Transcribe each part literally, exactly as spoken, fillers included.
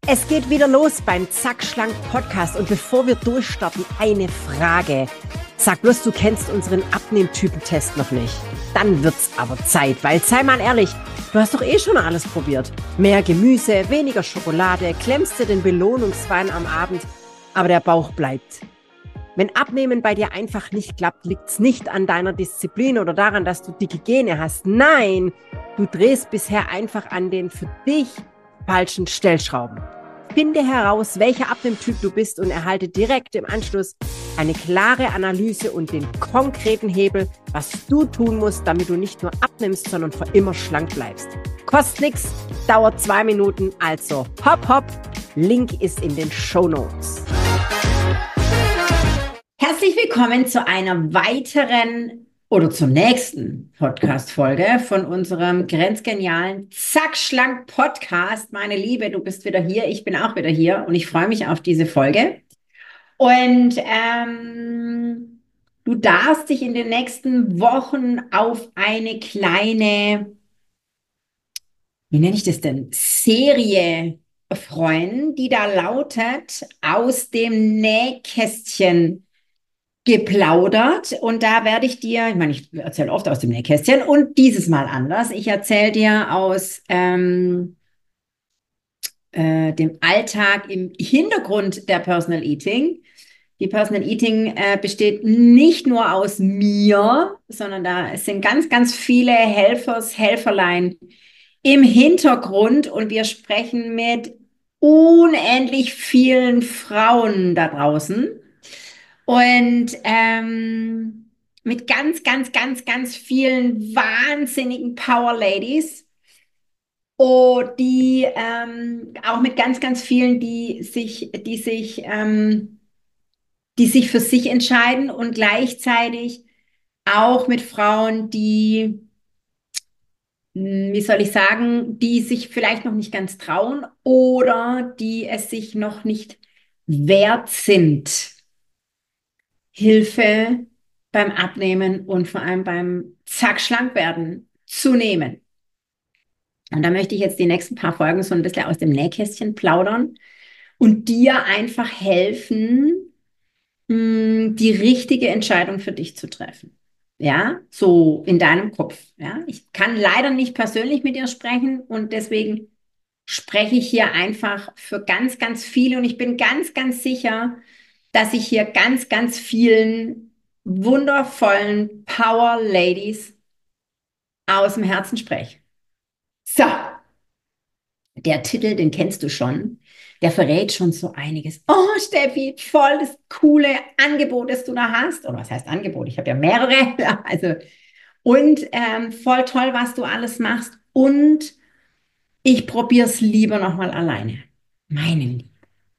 Es geht wieder los beim Zack Schlank Podcast und bevor wir durchstarten, eine Frage. Sag bloß, du kennst unseren Abnehmtypentest noch nicht. Dann wird's aber Zeit, weil, sei mal ehrlich, du hast doch eh schon alles probiert. Mehr Gemüse, weniger Schokolade, klemmst dir den Belohnungswein am Abend, aber der Bauch bleibt. Wenn Abnehmen bei dir einfach nicht klappt, liegt's nicht an deiner Disziplin oder daran, dass du dicke Gene hast. Nein, du drehst bisher einfach an den für dich falschen Stellschrauben. Finde heraus, welcher Abnehmtyp du bist und erhalte direkt im Anschluss eine klare Analyse und den konkreten Hebel, was du tun musst, damit du nicht nur abnimmst, sondern für immer schlank bleibst. Kostet nichts, dauert zwei Minuten, also hopp hopp, Link ist in den Shownotes. Herzlich willkommen zu einer weiteren oder zur nächsten Podcast-Folge von unserem grenzgenialen Zack Schlank Podcast. Meine Liebe, du bist wieder hier, ich bin auch wieder hier und ich freue mich auf diese Folge. Und ähm, du darfst dich in den nächsten Wochen auf eine kleine, wie nenne ich das denn, Serie freuen, die da lautet aus dem Nähkästchen geplaudert. Und da werde ich dir, ich meine, ich erzähle oft aus dem Nähkästchen und dieses Mal anders. Ich erzähle dir aus ähm, äh, dem Alltag im Hintergrund der Personal Eating. Die Personal Eating äh, besteht nicht nur aus mir, sondern da sind ganz, ganz viele Helfers, Helferlein im Hintergrund und wir sprechen mit unendlich vielen Frauen da draußen. Und ähm, mit ganz, ganz, ganz, ganz vielen wahnsinnigen Power Ladies. Und die ähm, auch mit ganz, ganz vielen, die sich, die sich, ähm, die sich für sich entscheiden und gleichzeitig auch mit Frauen, die, mh, wie soll ich sagen, die sich vielleicht noch nicht ganz trauen oder die es sich noch nicht wert sind, Hilfe beim Abnehmen und vor allem beim Zack schlank werden zu nehmen. Und da möchte ich jetzt die nächsten paar Folgen so ein bisschen aus dem Nähkästchen plaudern und dir einfach helfen, mh, die richtige Entscheidung für dich zu treffen. Ja, so in deinem Kopf. Ja, ich kann leider nicht persönlich mit dir sprechen und deswegen spreche ich hier einfach für ganz, ganz viele und ich bin ganz, ganz sicher, dass ich hier ganz, ganz vielen wundervollen Power Ladies aus dem Herzen spreche. So, der Titel, den kennst du schon. Der verrät schon so einiges. Oh, Steffi, voll das coole Angebot, das du da hast. Oder was heißt Angebot? Ich habe ja mehrere. Also, und ähm, voll toll, was du alles machst. Und ich probiere es lieber nochmal alleine. Meine Liebe.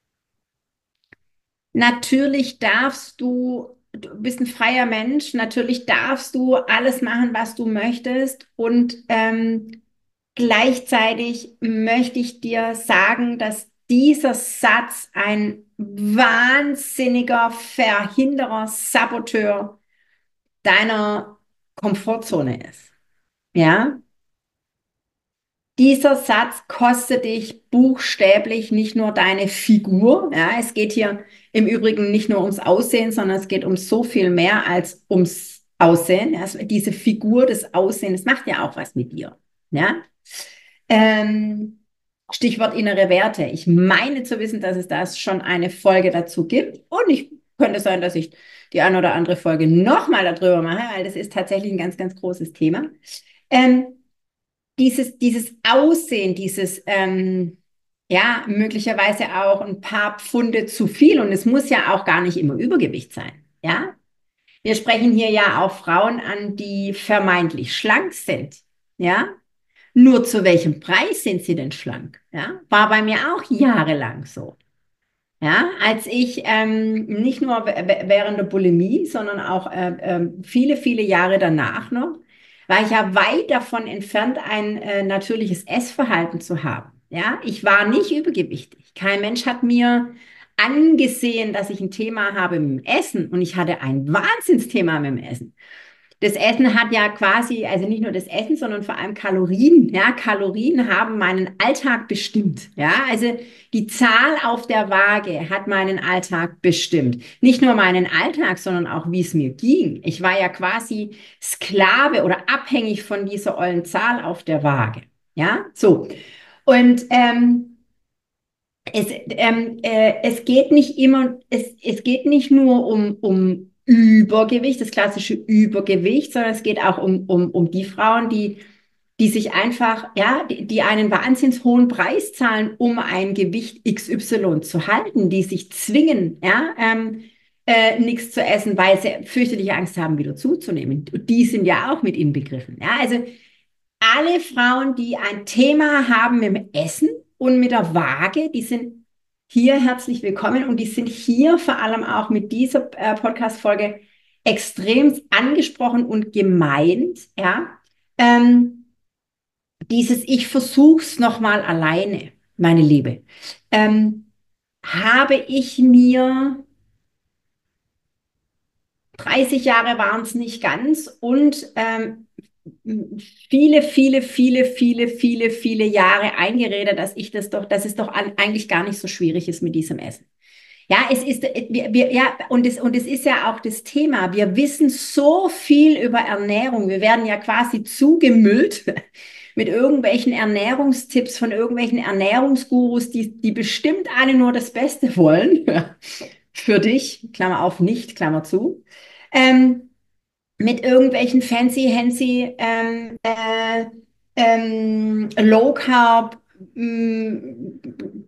Natürlich darfst du, du bist ein freier Mensch, natürlich darfst du alles machen, was du möchtest. Und ähm, gleichzeitig möchte ich dir sagen, dass dieser Satz ein wahnsinniger Verhinderer, Saboteur deiner Komfortzone ist. Ja? Dieser Satz kostet dich buchstäblich nicht nur deine Figur. Ja, es geht hier im Übrigen nicht nur ums Aussehen, sondern es geht um so viel mehr als ums Aussehen. Also diese Figur des Aussehens macht ja auch was mit dir. Ja? Ähm, Stichwort innere Werte. Ich meine zu wissen, dass es da schon eine Folge dazu gibt. Und ich könnte sein, dass ich die eine oder andere Folge nochmal darüber mache, weil das ist tatsächlich ein ganz, ganz großes Thema. Ähm, dieses, dieses Aussehen, dieses, ähm, ja, möglicherweise auch ein paar Pfunde zu viel und es muss ja auch gar nicht immer Übergewicht sein, ja. Wir sprechen hier ja auch Frauen an, die vermeintlich schlank sind, ja. Nur zu welchem Preis sind sie denn schlank, ja? War bei mir auch jahrelang so, ja. Als ich ähm, nicht nur während der Bulimie, sondern auch äh, äh, viele, viele Jahre danach noch, war ich ja weit davon entfernt, ein äh, natürliches Essverhalten zu haben. Ja, ich war nicht übergewichtig. Kein Mensch hat mir angesehen, dass ich ein Thema habe mit dem Essen und ich hatte ein Wahnsinnsthema mit dem Essen. das Essen hat ja quasi, also nicht nur das Essen, sondern vor allem Kalorien. Ja, Kalorien haben meinen Alltag bestimmt. Ja, also die Zahl auf der Waage hat meinen Alltag bestimmt. Nicht nur meinen Alltag, sondern auch, wie es mir ging. Ich war ja quasi Sklave oder abhängig von dieser ollen Zahl auf der Waage. Ja, so. Und ähm, es, ähm, äh, es geht nicht immer, es, es geht nicht nur um, um Übergewicht, das klassische Übergewicht, sondern es geht auch um, um, um die Frauen, die, die sich einfach, ja, die, die einen wahnsinns hohen Preis zahlen, um ein Gewicht X Y zu halten, die sich zwingen, ja, ähm, äh, nichts zu essen, weil sie fürchterliche Angst haben, wieder zuzunehmen. Die sind ja auch mit inbegriffen. Ja, also alle Frauen, die ein Thema haben mit dem Essen und mit der Waage, die sind hier herzlich willkommen und die sind hier vor allem auch mit dieser äh, Podcast-Folge extrem angesprochen und gemeint, ja. Ähm, dieses Ich versuch's nochmal alleine, meine Liebe, ähm, habe ich mir dreißig Jahre waren es nicht ganz und ähm, viele, viele, viele, viele, viele, viele Jahre eingeredet, dass ich das doch, dass es doch an, eigentlich gar nicht so schwierig ist mit diesem Essen. Ja, es ist, wir, wir, ja, und es, und es ist ja auch das Thema. Wir wissen so viel über Ernährung. Wir werden ja quasi zugemüllt mit irgendwelchen Ernährungstipps von irgendwelchen Ernährungsgurus, die, die bestimmt alle nur das Beste wollen für dich. Klammer auf, nicht, Klammer zu. Ähm, mit irgendwelchen fancy-hancy ähm, äh, ähm, Low-Carb ähm,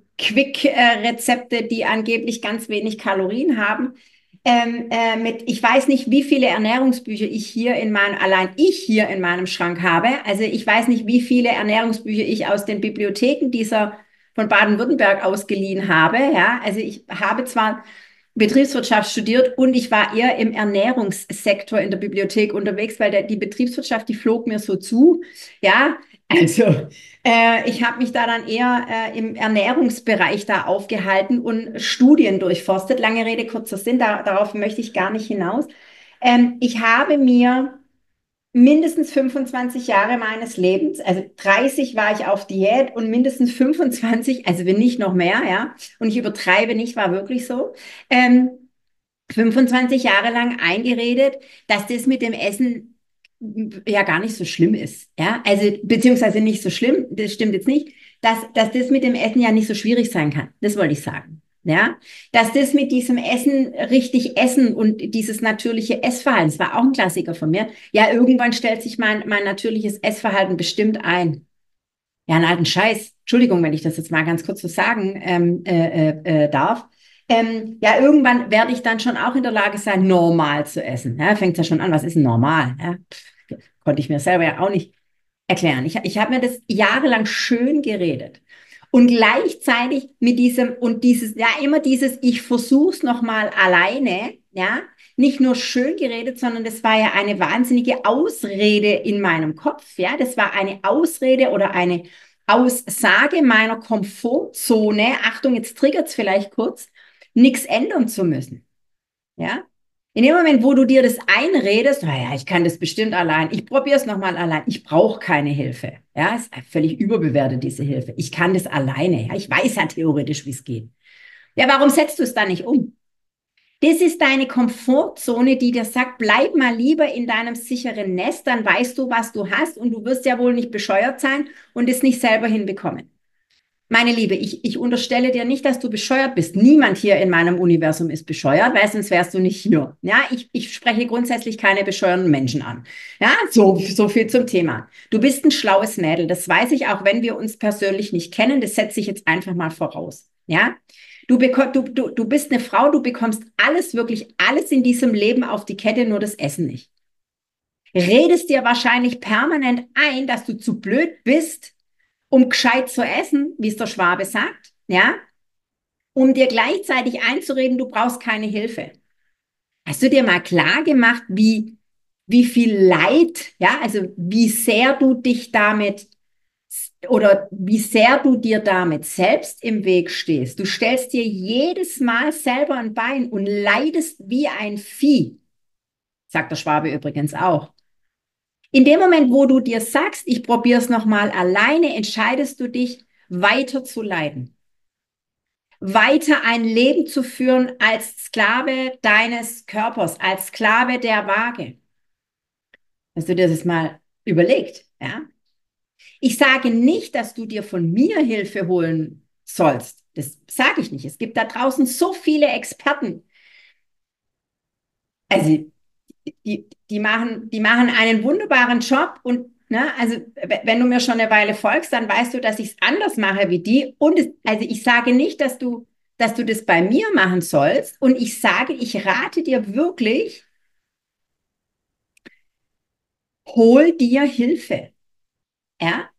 Quick-Rezepte, die angeblich ganz wenig Kalorien haben. Ähm, äh, mit, ich weiß nicht, wie viele Ernährungsbücher ich hier in meinem, allein ich hier in meinem Schrank habe. Also ich weiß nicht, wie viele Ernährungsbücher ich aus den Bibliotheken dieser von Baden-Württemberg ausgeliehen habe. Ja, also ich habe zwar Betriebswirtschaft studiert und ich war eher im Ernährungssektor in der Bibliothek unterwegs, weil der, die Betriebswirtschaft, die flog mir so zu. Ja, also äh, ich habe mich da dann eher äh, im Ernährungsbereich da aufgehalten und Studien durchforstet. Lange Rede, kurzer Sinn, da, darauf möchte ich gar nicht hinaus. Ähm, ich habe mir mindestens fünfundzwanzig Jahre meines Lebens, also dreißig war ich auf Diät und mindestens fünfundzwanzig, also wenn nicht noch mehr, ja, und ich übertreibe nicht, war wirklich so, ähm, fünfundzwanzig Jahre lang eingeredet, dass das mit dem Essen ja gar nicht so schlimm ist, ja, also beziehungsweise nicht so schlimm, das stimmt jetzt nicht, dass, dass das mit dem Essen ja nicht so schwierig sein kann, das wollte ich sagen. Ja, dass das mit diesem Essen richtig essen und dieses natürliche Essverhalten, das war auch ein Klassiker von mir. Ja, irgendwann stellt sich mein, mein natürliches Essverhalten bestimmt ein. Ja, einen alten Scheiß. Entschuldigung, wenn ich das jetzt mal ganz kurz so sagen ähm, äh, äh, äh, darf. Ähm, ja, irgendwann werde ich dann schon auch in der Lage sein, normal zu essen. Ja, fängt ja schon an, was ist denn normal? Ja, pff, konnte ich mir selber ja auch nicht erklären. Ich, ich habe mir das jahrelang schön geredet. Und gleichzeitig mit diesem, und dieses, ja, immer dieses, ich versuch's noch mal alleine, ja, nicht nur schön geredet, sondern das war ja eine wahnsinnige Ausrede in meinem Kopf, ja, das war eine Ausrede oder eine Aussage meiner Komfortzone, Achtung, jetzt triggert's vielleicht kurz, nichts ändern zu müssen, ja. In dem Moment, wo du dir das einredest, naja, ich kann das bestimmt allein, ich probiere es nochmal allein, ich brauche keine Hilfe. Ja, ist völlig überbewertet, diese Hilfe. Ich kann das alleine. Ja, ich weiß ja theoretisch, wie es geht. Ja, warum setzt du es dann nicht um? Das ist deine Komfortzone, die dir sagt, bleib mal lieber in deinem sicheren Nest, dann weißt du, was du hast und du wirst ja wohl nicht bescheuert sein und es nicht selber hinbekommen. Meine Liebe, ich, ich unterstelle dir nicht, dass du bescheuert bist. Niemand hier in meinem Universum ist bescheuert, weil sonst wärst du nicht hier. Ja, ich, ich spreche grundsätzlich keine bescheuerten Menschen an. Ja, so, so viel zum Thema. Du bist ein schlaues Mädel. Das weiß ich, auch wenn wir uns persönlich nicht kennen. Das setze ich jetzt einfach mal voraus. Ja, du, bekomm, du, du, du bist eine Frau, du bekommst alles, wirklich alles in diesem Leben auf die Kette, nur das Essen nicht. Redest dir wahrscheinlich permanent ein, dass du zu blöd bist, um gescheit zu essen, wie es der Schwabe sagt, ja, um dir gleichzeitig einzureden, du brauchst keine Hilfe. Hast du dir mal klar gemacht, wie, wie viel Leid, ja, also wie sehr du dich damit oder wie sehr du dir damit selbst im Weg stehst? Du stellst dir jedes Mal selber ein Bein und leidest wie ein Vieh, sagt der Schwabe übrigens auch. In dem Moment, wo du dir sagst, ich probiere es nochmal alleine, entscheidest du dich, weiter zu leiden, weiter ein Leben zu führen als Sklave deines Körpers, als Sklave der Waage. Hast du dir das mal überlegt? Ja? Ich sage nicht, dass du dir von mir Hilfe holen sollst. Das sage ich nicht. Es gibt da draußen so viele Experten. Also die, die machen, die machen einen wunderbaren Job und ne, also wenn du mir schon eine Weile folgst, dann weißt du, dass ich es anders mache wie die. Und es, also ich sage nicht, dass du, dass du das bei mir machen sollst. Und ich sage, ich rate dir wirklich, hol dir Hilfe. Ja?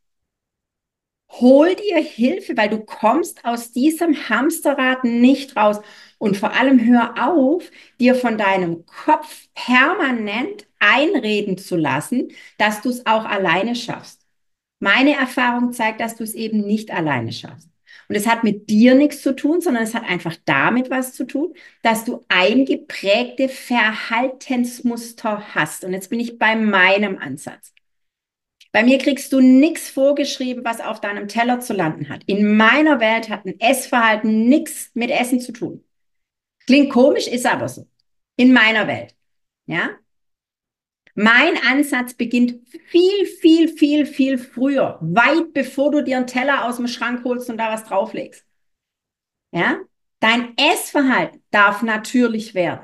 Hol dir Hilfe, weil du kommst aus diesem Hamsterrad nicht raus. Und vor allem hör auf, dir von deinem Kopf permanent einreden zu lassen, dass du es auch alleine schaffst. Meine Erfahrung zeigt, dass du es eben nicht alleine schaffst. Und es hat mit dir nichts zu tun, sondern es hat einfach damit was zu tun, dass du eingeprägte Verhaltensmuster hast. Und jetzt bin ich bei meinem Ansatz. Bei mir kriegst du nichts vorgeschrieben, was auf deinem Teller zu landen hat. In meiner Welt hat ein Essverhalten nichts mit Essen zu tun. Klingt komisch, ist aber so. In meiner Welt. Ja? Mein Ansatz beginnt viel, viel, viel, viel früher. Weit bevor du dir einen Teller aus dem Schrank holst und da was drauflegst. Ja? Dein Essverhalten darf natürlich werden.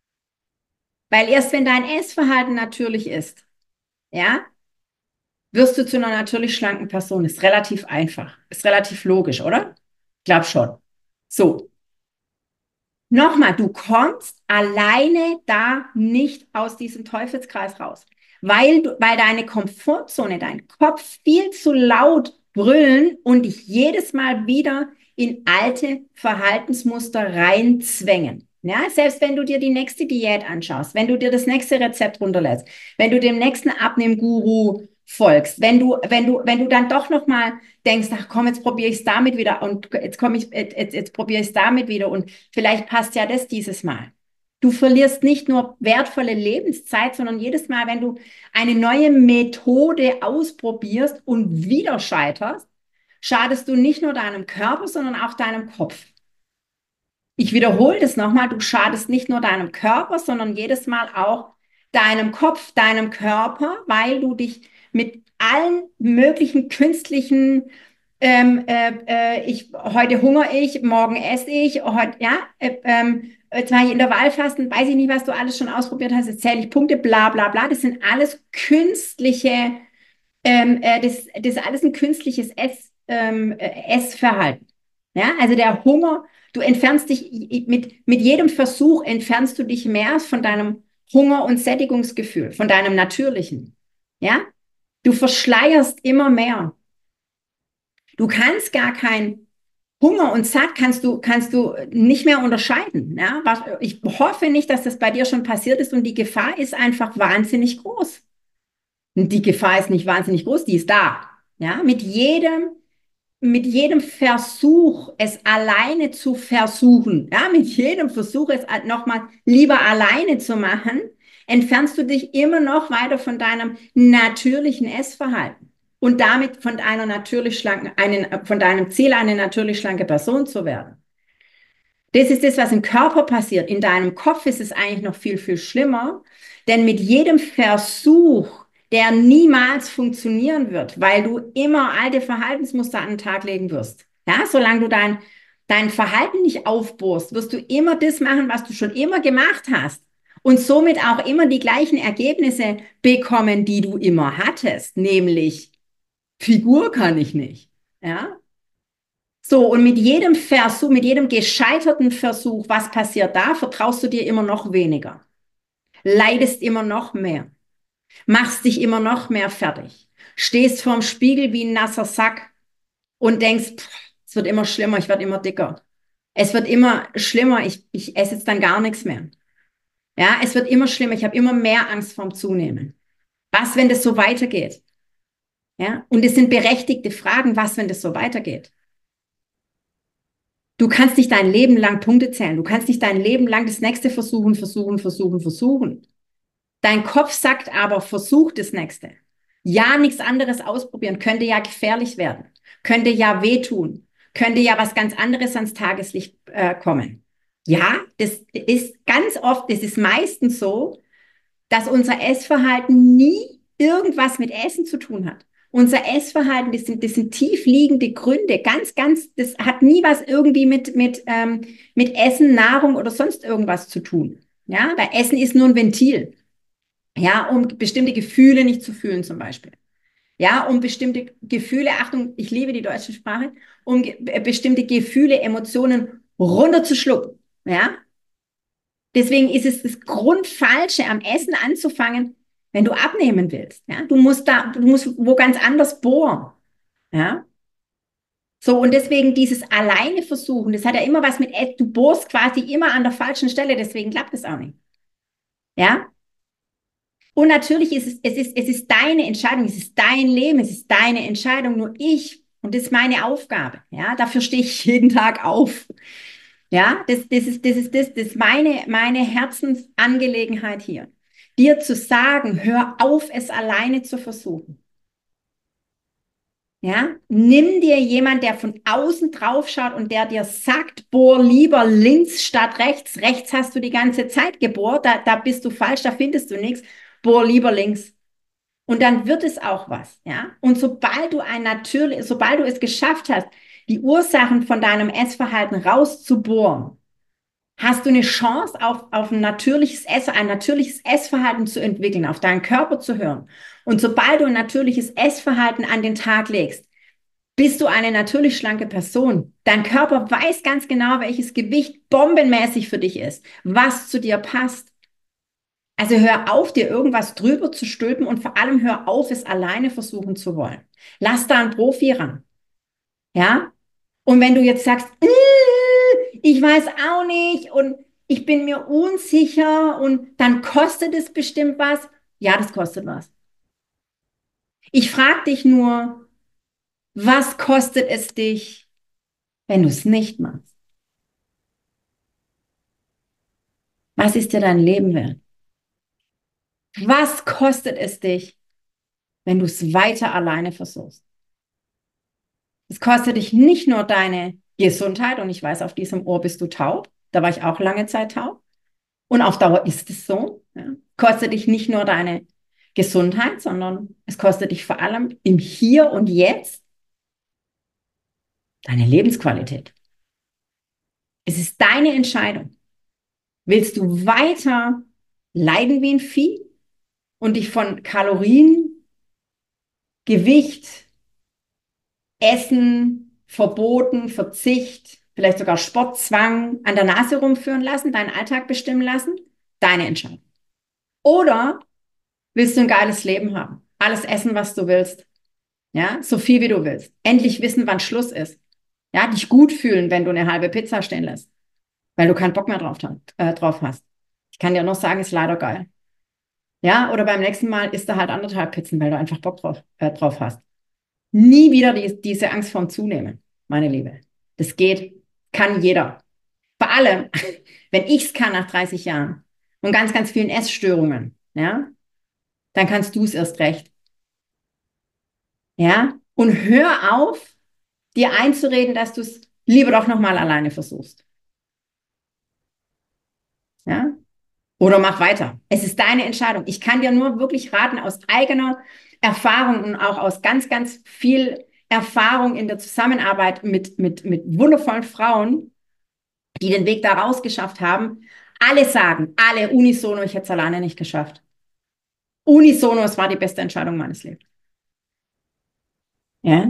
Weil erst wenn dein Essverhalten natürlich ist, ja, wirst du zu einer natürlich schlanken Person. Ist relativ einfach. Ist relativ logisch, oder? Ich glaube schon. So. Nochmal, du kommst alleine da nicht aus diesem Teufelskreis raus, weil, du, weil deine Komfortzone, dein Kopf viel zu laut brüllen und dich jedes Mal wieder in alte Verhaltensmuster reinzwängen. Ja, selbst wenn du dir die nächste Diät anschaust, wenn du dir das nächste Rezept runterlässt, wenn du dem nächsten Abnehmguru folgst, wenn du, wenn du, wenn du dann doch noch mal denkst, ach komm, jetzt probiere ich es damit wieder und jetzt komme ich, jetzt, jetzt probiere ich es damit wieder und vielleicht passt ja das dieses Mal. Du verlierst nicht nur wertvolle Lebenszeit, sondern jedes Mal, wenn du eine neue Methode ausprobierst und wieder scheiterst, schadest du nicht nur deinem Körper, sondern auch deinem Kopf. Ich wiederhole das nochmal, du schadest nicht nur deinem Körper, sondern jedes Mal auch deinem Kopf, deinem Körper, weil du dich mit allen möglichen künstlichen, ähm, äh, äh, ich, heute hungere ich, morgen esse ich, heute, ja, äh, ähm, jetzt war ich in der Wahlfasten, weiß ich nicht, was du alles schon ausprobiert hast, jetzt zähle ich Punkte, bla bla bla, das sind alles künstliche, ähm, äh, das, das ist alles ein künstliches Ess, ähm, äh, Essverhalten. Ja, also der Hunger, du entfernst dich mit, mit jedem Versuch, entfernst du dich mehr von deinem Hunger- und Sättigungsgefühl, von deinem natürlichen. Ja, du verschleierst immer mehr. Du kannst gar kein Hunger und satt kannst du, kannst du nicht mehr unterscheiden. Ja? Was, ich hoffe nicht, dass das bei dir schon passiert ist und die Gefahr ist einfach wahnsinnig groß. Und die Gefahr ist nicht wahnsinnig groß, die ist da. Ja? Mit jedem, mit jedem Versuch, es alleine zu versuchen, ja? Mit jedem Versuch, es nochmal lieber alleine zu machen, entfernst du dich immer noch weiter von deinem natürlichen Essverhalten. Und damit von einer natürlich schlanken, einen, von deinem Ziel, eine natürlich schlanke Person zu werden. Das ist das, was im Körper passiert. In deinem Kopf ist es eigentlich noch viel, viel schlimmer. Denn mit jedem Versuch, der niemals funktionieren wird, weil du immer alte Verhaltensmuster an den Tag legen wirst. Ja, solange du dein, dein Verhalten nicht aufbohrst, wirst du immer das machen, was du schon immer gemacht hast. Und somit auch immer die gleichen Ergebnisse bekommen, die du immer hattest. Nämlich, Figur kann ich nicht. Ja, so, und mit jedem Versuch, mit jedem gescheiterten Versuch, was passiert da? Vertraust du dir immer noch weniger, leidest immer noch mehr, machst dich immer noch mehr fertig, stehst vorm Spiegel wie ein nasser Sack und denkst, pff, es wird immer schlimmer, ich werde immer dicker. Es wird immer schlimmer, ich, ich esse jetzt dann gar nichts mehr. Ja, es wird immer schlimmer, ich habe immer mehr Angst vorm Zunehmen. Was, wenn das so weitergeht? Ja, und es sind berechtigte Fragen, was, wenn das so weitergeht? Du kannst nicht dein Leben lang Punkte zählen. Du kannst nicht dein Leben lang das nächste versuchen, versuchen, versuchen, versuchen. Dein Kopf sagt aber, versuch das Nächste. Ja, nichts anderes ausprobieren, könnte ja gefährlich werden, könnte ja wehtun, könnte ja was ganz anderes ans Tageslicht äh, kommen. Ja, das ist ganz oft, das ist meistens so, dass unser Essverhalten nie irgendwas mit Essen zu tun hat. Unser Essverhalten, das sind, das sind tief liegende Gründe, ganz, ganz, das hat nie was irgendwie mit, mit, ähm, mit Essen, Nahrung oder sonst irgendwas zu tun. Ja, weil Essen ist nur ein Ventil. Ja, um bestimmte Gefühle nicht zu fühlen zum Beispiel. Ja, um bestimmte Gefühle, Achtung, ich liebe die deutsche Sprache, um ge bestimmte Gefühle, Emotionen runterzuschlucken. Ja, deswegen ist es das Grundfalsche, am Essen anzufangen, wenn du abnehmen willst. Ja, du musst da, du musst wo ganz anders bohren. Ja, so und deswegen dieses alleine versuchen, das hat ja immer was mit, du bohrst quasi immer an der falschen Stelle, deswegen klappt es auch nicht. Ja, und natürlich ist es, es ist, es ist deine Entscheidung, es ist dein Leben, es ist deine Entscheidung, nur ich, und das ist meine Aufgabe. Ja, dafür stehe ich jeden Tag auf. Ja, das, das ist, das ist, das, das ist meine, meine Herzensangelegenheit hier. Dir zu sagen, hör auf, es alleine zu versuchen. Ja, nimm dir jemand, der von außen drauf schaut und der dir sagt, bohr lieber links statt rechts. Rechts hast du die ganze Zeit gebohrt, da, da bist du falsch, da findest du nichts. Bohr lieber links. Und dann wird es auch was, ja. Und sobald du ein natürlich, sobald du es geschafft hast, die Ursachen von deinem Essverhalten rauszubohren, hast du eine Chance auf, auf ein natürliches Ess, ein natürliches Essverhalten zu entwickeln, auf deinen Körper zu hören. Und sobald du ein natürliches Essverhalten an den Tag legst, bist du eine natürlich schlanke Person. Dein Körper weiß ganz genau, welches Gewicht bombenmäßig für dich ist, was zu dir passt. Also hör auf, dir irgendwas drüber zu stülpen und vor allem hör auf, es alleine versuchen zu wollen. Lass da einen Profi ran. Ja? Und wenn du jetzt sagst, äh, ich weiß auch nicht und ich bin mir unsicher und dann kostet es bestimmt was. Ja, das kostet was. Ich frage dich nur, was kostet es dich, wenn du es nicht machst? Was ist dir dein Leben wert? Was kostet es dich, wenn du es weiter alleine versuchst? Es kostet dich nicht nur deine Gesundheit, und ich weiß, auf diesem Ohr bist du taub. Da war ich auch lange Zeit taub. Und auf Dauer ist es so. Ja. Kostet dich nicht nur deine Gesundheit, sondern es kostet dich vor allem im Hier und Jetzt deine Lebensqualität. Es ist deine Entscheidung. Willst du weiter leiden wie ein Vieh und dich von Kalorien, Gewicht, Essen, Verboten, Verzicht, vielleicht sogar Sportzwang an der Nase rumführen lassen, deinen Alltag bestimmen lassen? Deine Entscheidung. Oder willst du ein geiles Leben haben? Alles essen, was du willst. Ja, so viel wie du willst. Endlich wissen, wann Schluss ist. Ja, dich gut fühlen, wenn du eine halbe Pizza stehen lässt, weil du keinen Bock mehr drauf, äh, drauf hast. Ich kann dir noch sagen, ist leider geil. Ja, oder beim nächsten Mal isst du halt anderthalb Pizzen, weil du einfach Bock drauf, äh, drauf hast. Nie wieder die, diese Angst vorm Zunehmen, meine Liebe. Das geht, kann jeder. Vor allem, wenn ich es kann nach dreißig Jahren und ganz, ganz vielen Essstörungen, ja, dann kannst du es erst recht. Ja, und hör auf, dir einzureden, dass du es lieber doch nochmal alleine versuchst. Ja, oder mach weiter. Es ist deine Entscheidung. Ich kann dir nur wirklich raten, aus eigener Erfahrung und auch aus ganz, ganz viel Erfahrung in der Zusammenarbeit mit, mit, mit wundervollen Frauen, die den Weg da rausgeschafft haben. Alle sagen, alle unisono, ich hätte es alleine nicht geschafft. Unisono, es war die beste Entscheidung meines Lebens. Ja?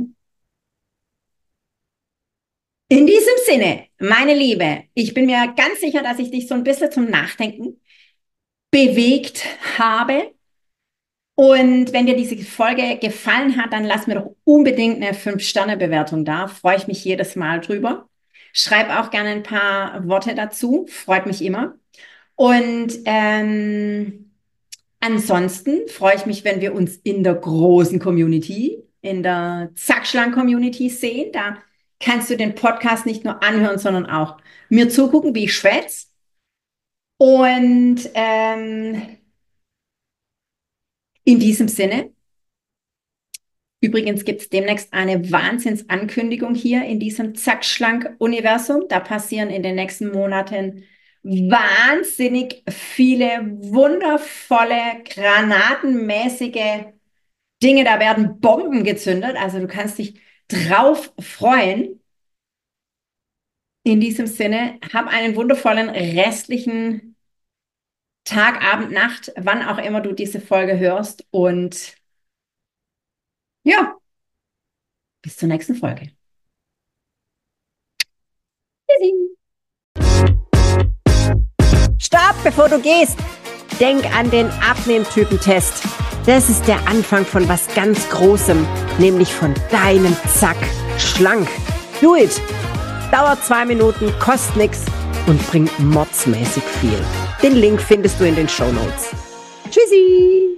In diesem Sinne, meine Liebe, ich bin mir ganz sicher, dass ich dich so ein bisschen zum Nachdenken bewegt habe. Und wenn dir diese Folge gefallen hat, dann lass mir doch unbedingt eine fünf Sterne Bewertung da. Freue ich mich jedes Mal drüber. Schreib auch gerne ein paar Worte dazu. Freut mich immer. Und ähm, ansonsten freue ich mich, wenn wir uns in der großen Community, in der Zackschlangen-Community sehen. Da kannst du den Podcast nicht nur anhören, sondern auch mir zugucken, wie ich schwätze. Und ähm, In diesem Sinne, übrigens gibt es demnächst eine Wahnsinnsankündigung hier in diesem Zack-Schlank-Universum. Da passieren in den nächsten Monaten wahnsinnig viele wundervolle, granatenmäßige Dinge. Da werden Bomben gezündet. Also du kannst dich drauf freuen. In diesem Sinne, hab einen wundervollen restlichen Tag, Abend, Nacht, wann auch immer du diese Folge hörst. Und ja, bis zur nächsten Folge. Tschüssi. Stopp, bevor du gehst. Denk an den Abnehmtypentest. Das ist der Anfang von was ganz Großem, nämlich von deinem Zack schlank. Do it. Dauert zwei Minuten, kostet nichts und bringt mordsmäßig viel. Den Link findest du in den Shownotes. Tschüssi.